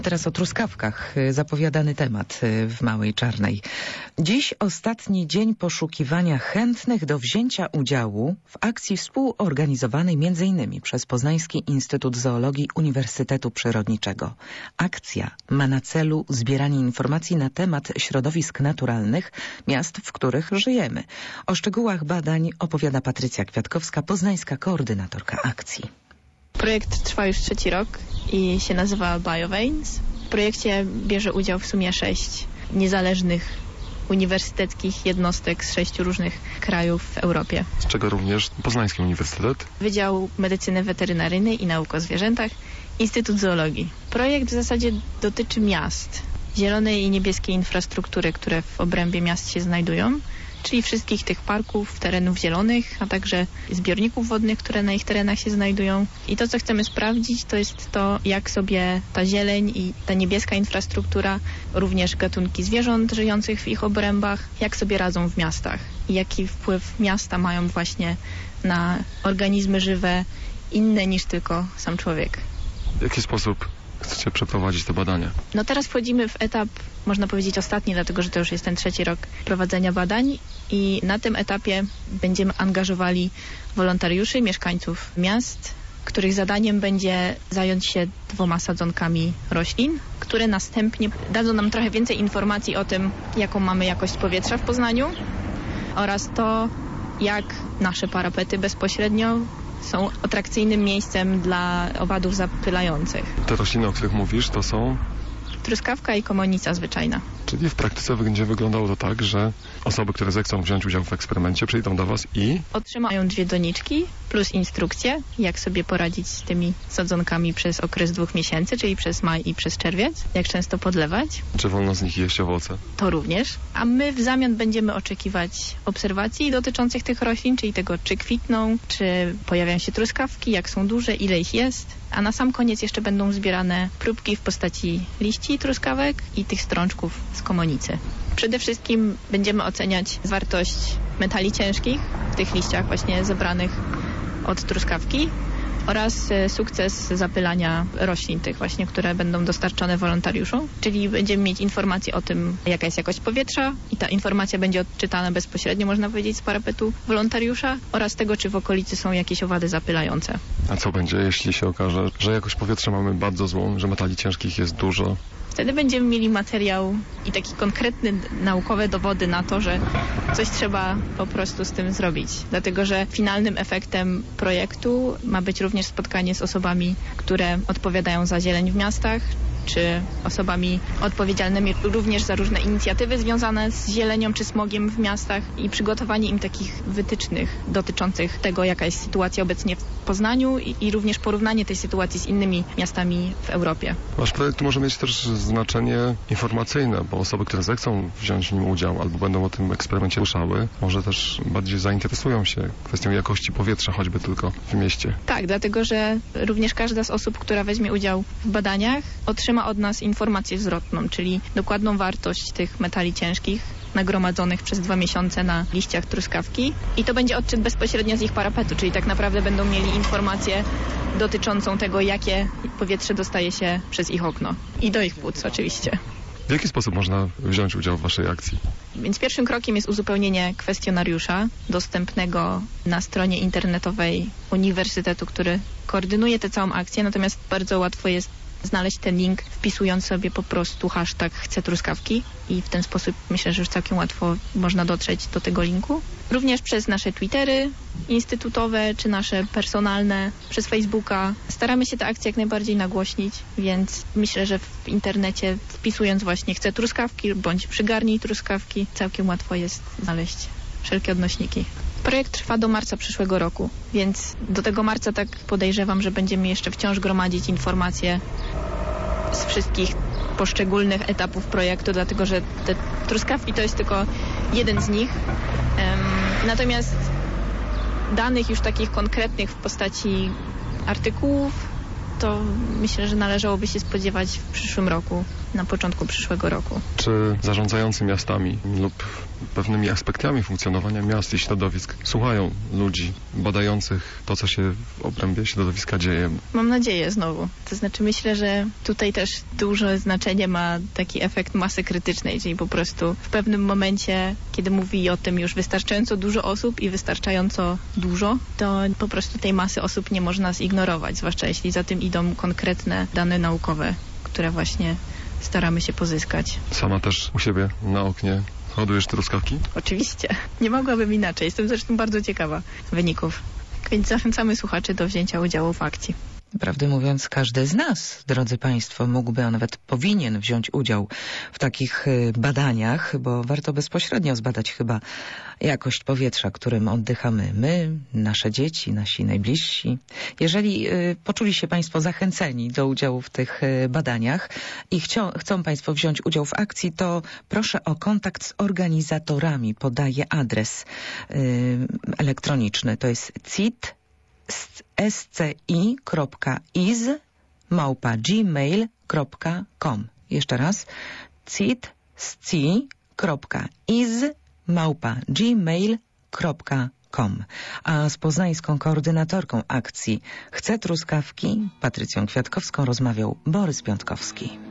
Teraz o truskawkach, zapowiadany temat w Małej Czarnej. Dziś ostatni dzień poszukiwania chętnych do wzięcia udziału w akcji współorganizowanej m.in. przez Poznański Instytut Zoologii Uniwersytetu Przyrodniczego. Akcja ma na celu zbieranie informacji na temat środowisk naturalnych miast, w których żyjemy. O szczegółach badań opowiada Patrycja Kwiatkowska, poznańska koordynatorka akcji. Projekt trwa już 3. rok i się nazywa BioVeins. W projekcie bierze udział w sumie 6 niezależnych uniwersyteckich jednostek z 6 różnych krajów w Europie. Z czego również Poznański Uniwersytet? Wydział Medycyny Weterynaryjnej i Nauk o Zwierzętach, Instytut Zoologii. Projekt w zasadzie dotyczy miast, zielonej i niebieskiej infrastruktury, które w obrębie miast się znajdują, czyli wszystkich tych parków, terenów zielonych, a także zbiorników wodnych, które na ich terenach się znajdują. I to, co chcemy sprawdzić, to jest to, jak sobie ta zieleń i ta niebieska infrastruktura, również gatunki zwierząt żyjących w ich obrębach, jak sobie radzą w miastach i jaki wpływ miasta mają właśnie na organizmy żywe inne niż tylko sam człowiek. W jaki sposób chcecie przeprowadzić te badania? No teraz wchodzimy w etap, można powiedzieć ostatni, dlatego że to już jest ten 3. rok prowadzenia badań i na tym etapie będziemy angażowali wolontariuszy, mieszkańców miast, których zadaniem będzie zająć się 2 sadzonkami roślin, które następnie dadzą nam trochę więcej informacji o tym, jaką mamy jakość powietrza w Poznaniu oraz to, jak nasze parapety bezpośrednio są atrakcyjnym miejscem dla owadów zapylających. Te rośliny, o których mówisz, to są? Truskawka i komonica zwyczajna. Czyli w praktyce będzie wyglądało to tak, że osoby, które zechcą wziąć udział w eksperymencie, przyjdą do Was i otrzymają 2 doniczki plus instrukcje, jak sobie poradzić z tymi sadzonkami przez okres 2 miesięcy, czyli przez maj i przez czerwiec, jak często podlewać. Czy wolno z nich jeść owoce? To również. A my w zamian będziemy oczekiwać obserwacji dotyczących tych roślin, czyli tego, czy kwitną, czy pojawiają się truskawki, jak są duże, ile ich jest. A na sam koniec jeszcze będą zbierane próbki w postaci liści truskawek i tych strączków z komonicy. Przede wszystkim będziemy oceniać zawartość metali ciężkich w tych liściach właśnie zebranych od truskawki oraz sukces zapylania roślin tych właśnie, które będą dostarczone wolontariuszom. Czyli będziemy mieć informacje o tym, jaka jest jakość powietrza i ta informacja będzie odczytana bezpośrednio, można powiedzieć, z parapetu wolontariusza oraz tego, czy w okolicy są jakieś owady zapylające. A co będzie, jeśli się okaże, że jakość powietrza mamy bardzo złą, że metali ciężkich jest dużo? Wtedy będziemy mieli materiał i taki konkretny naukowe dowody na to, że coś trzeba po prostu z tym zrobić. Dlatego, że finalnym efektem projektu ma być również spotkanie z osobami, które odpowiadają za zieleń w miastach, czy osobami odpowiedzialnymi również za różne inicjatywy związane z zielenią czy smogiem w miastach i przygotowanie im takich wytycznych dotyczących tego, jaka jest sytuacja obecnie w Poznaniu i również porównanie tej sytuacji z innymi miastami w Europie. Wasz projekt może mieć też znaczenie informacyjne, bo osoby, które zechcą wziąć w nim udział albo będą o tym eksperymencie słyszały, może też bardziej zainteresują się kwestią jakości powietrza, choćby tylko w mieście. Tak, dlatego że również każda z osób, która weźmie udział w badaniach, otrzyma od nas informację zwrotną, czyli dokładną wartość tych metali ciężkich nagromadzonych przez 2 miesiące na liściach truskawki i to będzie odczyt bezpośrednio z ich parapetu, czyli tak naprawdę będą mieli informację dotyczącą tego, jakie powietrze dostaje się przez ich okno i do ich płuc oczywiście. W jaki sposób można wziąć udział w Waszej akcji? Więc pierwszym krokiem jest uzupełnienie kwestionariusza dostępnego na stronie internetowej uniwersytetu, który koordynuje tę całą akcję, natomiast bardzo łatwo jest znaleźć ten link, wpisując sobie po prostu hashtag chcę truskawki i w ten sposób myślę, że już całkiem łatwo można dotrzeć do tego linku. Również przez nasze Twittery instytutowe czy nasze personalne, przez Facebooka. Staramy się tę akcję jak najbardziej nagłośnić, więc myślę, że w internecie wpisując właśnie chcę truskawki bądź przygarnij truskawki, całkiem łatwo jest znaleźć wszelkie odnośniki. Projekt trwa do marca przyszłego roku, więc do tego marca tak podejrzewam, że będziemy jeszcze wciąż gromadzić informacje z wszystkich poszczególnych etapów projektu, dlatego że te truskawki to jest tylko jeden z nich. Natomiast danych już takich konkretnych w postaci artykułów to myślę, że należałoby się spodziewać w przyszłym roku, na początku przyszłego roku. Czy zarządzający miastami lub pewnymi aspektami funkcjonowania miast i środowisk słuchają ludzi badających to, co się w obrębie środowiska dzieje? Mam nadzieję znowu. To znaczy myślę, że tutaj też duże znaczenie ma taki efekt masy krytycznej, czyli po prostu w pewnym momencie, kiedy mówi o tym już wystarczająco dużo osób i wystarczająco dużo, to po prostu tej masy osób nie można zignorować, zwłaszcza jeśli za tym idą konkretne dane naukowe, które właśnie staramy się pozyskać. Sama też u siebie na oknie hodujesz truskawki? Oczywiście. Nie mogłabym inaczej. Jestem zresztą bardzo ciekawa wyników. Więc zachęcamy słuchaczy do wzięcia udziału w akcji. Prawdę mówiąc, każdy z nas, drodzy Państwo, mógłby, a nawet powinien wziąć udział w takich badaniach, bo warto bezpośrednio zbadać chyba jakość powietrza, którym oddychamy my, nasze dzieci, nasi najbliżsi. Jeżeli poczuli się Państwo zachęceni do udziału w tych badaniach i chcą Państwo wziąć udział w akcji, to proszę o kontakt z organizatorami. Podaję adres elektroniczny. To jest cit@gmail.com. Jeszcze raz. cit@gmail.com. A z poznańską koordynatorką akcji Chcę Truskawki, Patrycją Kwiatkowską, rozmawiał Borys Piątkowski.